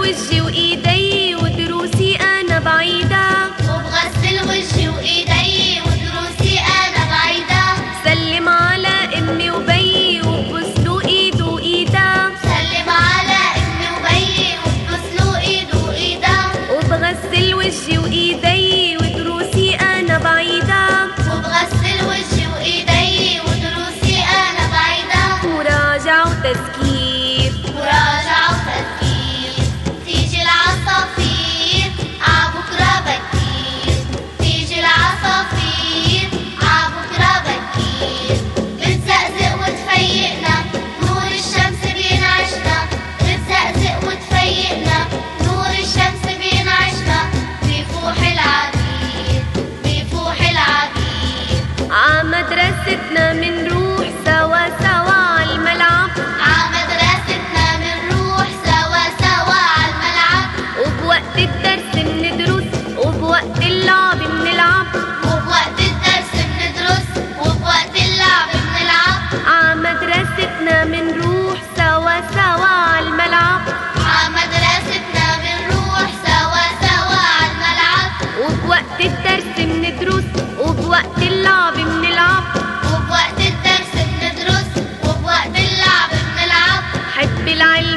وجهي وإيدي ودروسي أنا بعيدة، وبغسل وجهي وإيدي ودروسي أنا بعيدة. سلم على أمي وبيي وبوسلو إيد وإيدها، سلم على أمي وبيي وبوسلو إيد وإيدها. وبغسل وجهي وإيدي ودروسي أنا بعيدة، وبغسل وجهي وإيدي ودروسي أنا بعيدة. مراجعة وتذكير، مراجعة وتذكير، تيجي العصافير عبكرة بكير. تيجي العصافير عبكرة بكير، بتزقزق وتفيقنا نور الشمس بينعشنا. بتزقزق وتفيقنا نور الشمس بينعشنا. بيفوح العبير بيفوح العبير. عمدرستنا منروح سوا سوا عالملعب، عمدرستنا منروح سوا سوا عالملعب. وبوقت الدرس بندرس وبوقت اللعب بنلعب، وبوقت الدرس بندرس وبوقت اللعب بنلعب. عمدرستنا منروح سوا سوا عالملعب، عمدرستنا بنروح سوا سوا عالملعب. وبوقت الدرس بندرس وبوقت اللعب بنلعب. وبوقت الدرس بندرس وبوقت اللعب بنلعب. حب العلم